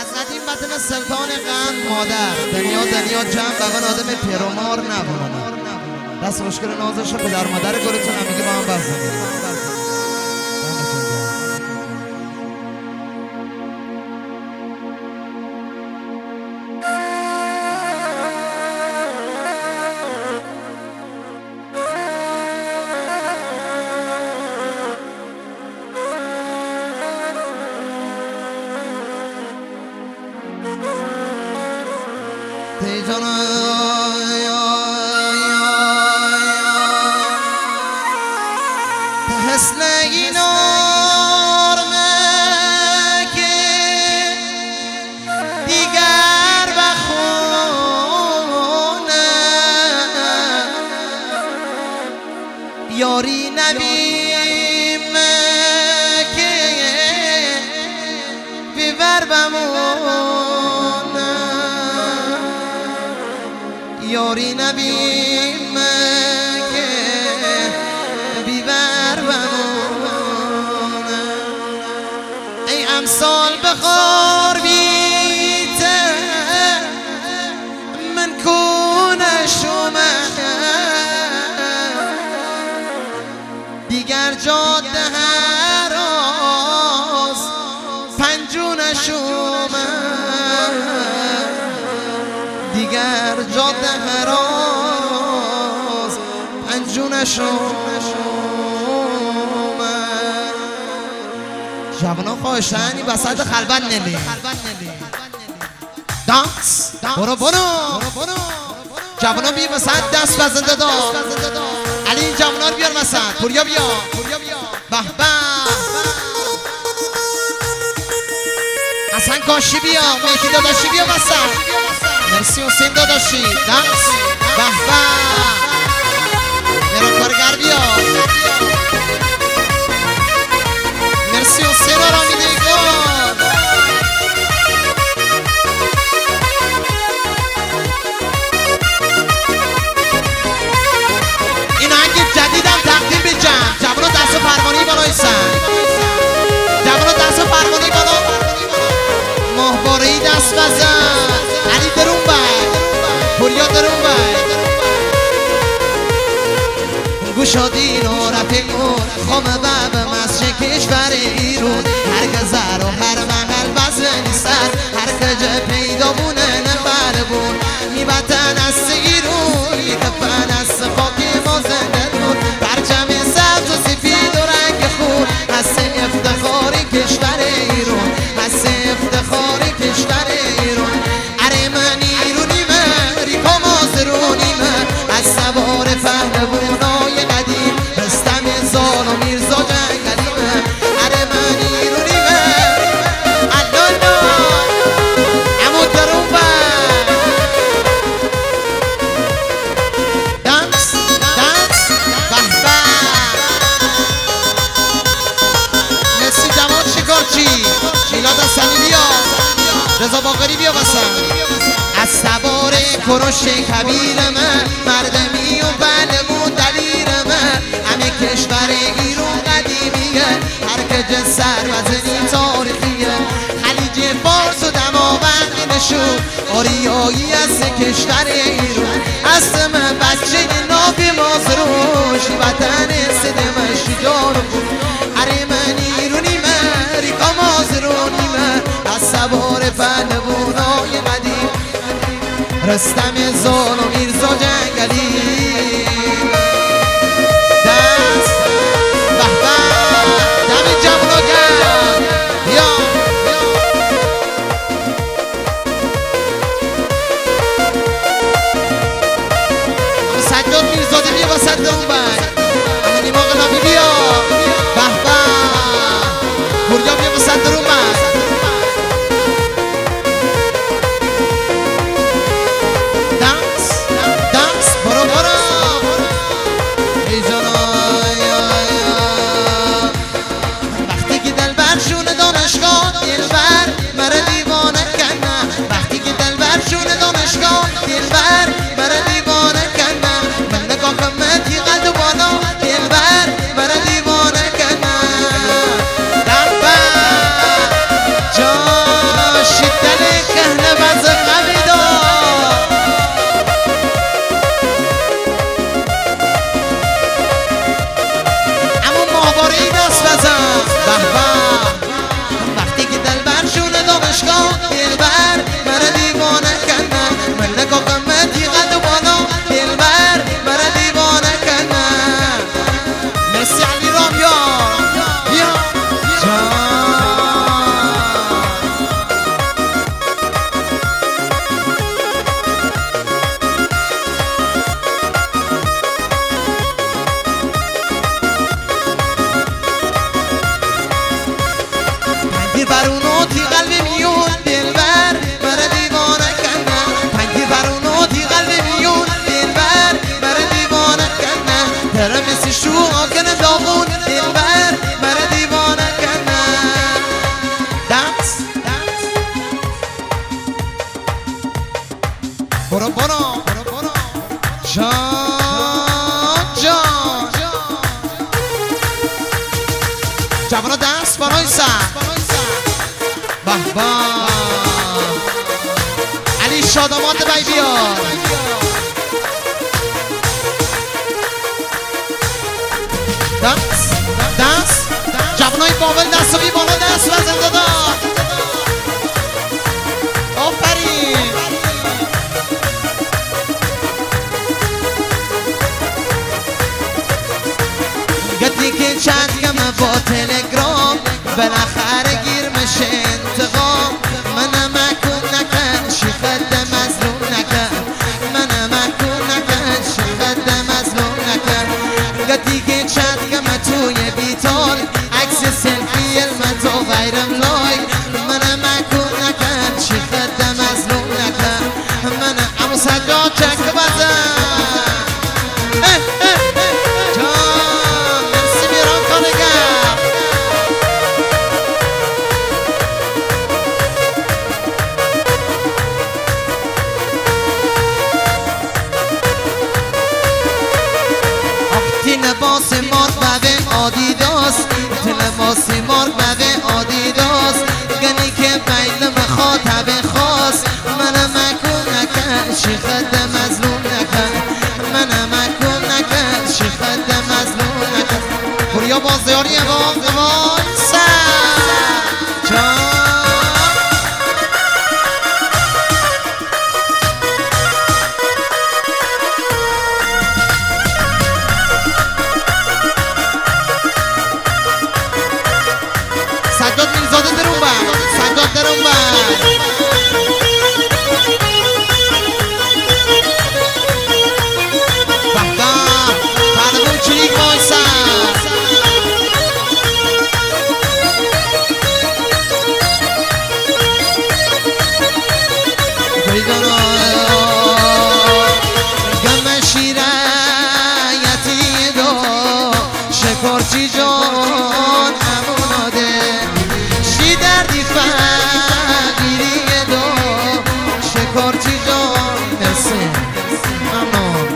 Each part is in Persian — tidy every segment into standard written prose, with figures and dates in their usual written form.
از قدیم وطن سلطان قند مادر دنیا جمع بغن آدم پیرومار نبونه دست مشکل نازش پدر مادر گلتون هم میگه با هم بزنید حسن این آرمه که دیگر بخونه یاری نبیمه که بیور بمونه یاری نبیمه که بیور بمونه ای امسال بخار بیته من کونه شومه دیگر جاده هراز پنجونه شومه دیگر جاده هراز پنجونه شومه جوانا خواهشتنی بسد خلبت نلی دانس برو جوانا بی بسد دست بزنده دا علی این جوانا رو بیار مسد پوریا بیا به به حسن کاشی بیا میکی داداشی بیا مسد مرسی حسین داداشی دانس به به میرا کارگر بیا مرسی حسین آرامی دیگار این آهنگ جدیدم تقدیم به جمع جوانا دست فرمانی بالایسن جوانا دست فرمانی بالا ماهواره‌ای دست بزن علی درون بای پوریا درون بای گوشادین و رفیقون خامه بب مسجد کشور ایرون هر گذر و هر محل بزنی سر هر کجا پیدا بونه نفر بون میبتن از ایرون میتفن از خاک ما زنده دون پرچم سبز و سفید و رنگ خون هست افتخاری کشور ایرون هست افتخاری کشور ایرون اره من ایرونی من ریکا مازرونی من از سوار پهلوانای قدیم رستم زال و میرزا جنگلی من اره من ایرونی من اللالا امو درون بر دانس بحبه نسی جمال شکارچی میلاد حسنی بیا رضا باقری بیا واسم از سوار کروش کبیر من مردمی و بلمون دلیر من همه کشور ایرون قدیمیه هر کجا سر وزنی تاریخیه خلیج فارس و دماوند نشون آریایی از کشور ایرون است من بچه نابی مازروش وطن سدمش جان بود اره من ایرونی من ریکا مازرونی من از سوار پهلوانای قدیم رستم زال و میرزا جنگلی دست به به دم جوانا گرد بیا سجاد میرزاده بیا با صدام بای نیما قلابی بیا به به پوریا بیا با صدرون بای دانس فرونوتی قلبی میون دلبر برای دیوانه کنه پنگی فرونوتی قلبی میون دلبر برای دیوانه کنه تره مثل شو آکنه داغون دلبر برای دیوانه کنه دنس برو جان جوانا دست برای سر به علی شادامات بی بیار دست جوانای بابل دست و بی بالا دست بزن دادا آفرین گدی که چند کمه با تلگرام بالاخره گیر میشه انتقام منم اکن نکن شی خد مظلوم نکن منم اکن نکن شی خد مظلوم نکن گدی که چند کمه توی بیتال عکس سلفی المتو غیرم لایک منم اکن نکن شی خد مظلوم نکن منم امو سجاد چک بزن لباس مارک به آدیداس لباس مارک به آدیداس گنی که بیل مخاطب خاص منم اکن نکن شی خد مظلوم نکن منم اکن نکن شی خد مظلوم نکن پوریا بازیاری وای شکارچی جان اموناده شی دردی فقیری دو شکارچی جان مرسی ممنون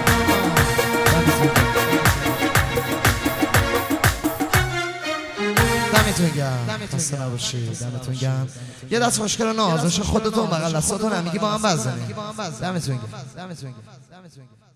دمتون گرم خسته نباشید دمتون گرم یه دست مشکل نازش خودتون بغل دستاتون همیگی با هم بزنید دمتون گرم